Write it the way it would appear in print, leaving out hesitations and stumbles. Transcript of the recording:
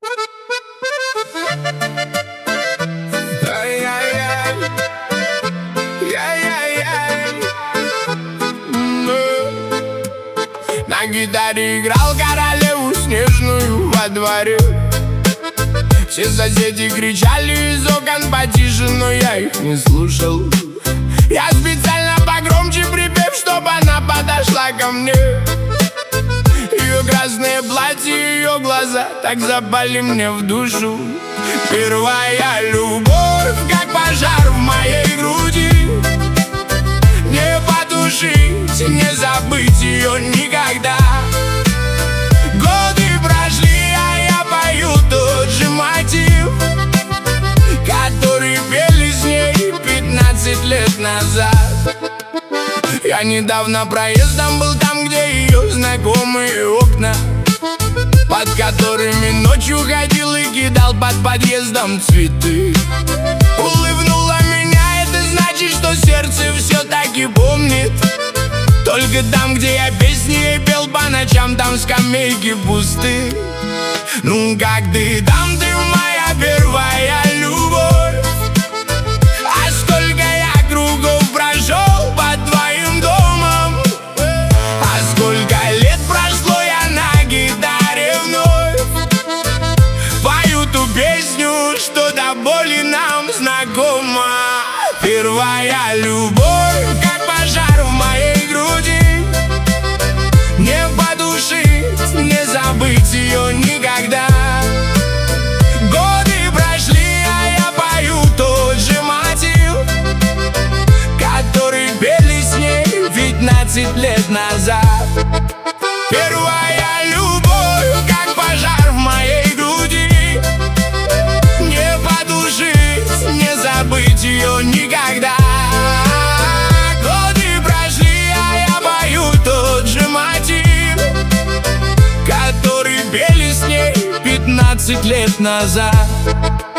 Ай-яй-яй, яй-яй-яй. На гитаре играл королеву снежную во дворе. Все соседи кричали из окон потише, но я их не слушал. Я специально погромче припев, чтобы она подошла ко мне. Ее красное платье, ее глаза так запали мне в душу. Первая любовь, как пожар в моей груди. Не потушить, не забыть ее никогда. Годы прошли, а я пою тот же мотив, который пели с ней 15 лет назад. Я недавно проездом был там, где ее знакомые окна, под которыми ночью ходил и кидал под подъездом цветы. Улыбнула меня, это значит, что сердце все-таки помнит. Только там, где я песни ей пел по ночам, там скамейки пусты. Ну как ты там, ты моя первая любовь? А сколько я кругов прошел под твоим домом? А сколько лет прошло, я на гитаре вновь пою ту песню, что до боли нам знакома. Первая любовь, как пожар в моей груди. Не потушить, не забыть ее никогда. Годы прошли, а я пою тот же мотив, который пели с ней 15 лет назад. Первая любовь, как пожар в моей груди. Не потушить, не забыть ее никогда. Годы прошли, а я пою тот же мотив, который пели с ней 15 лет назад.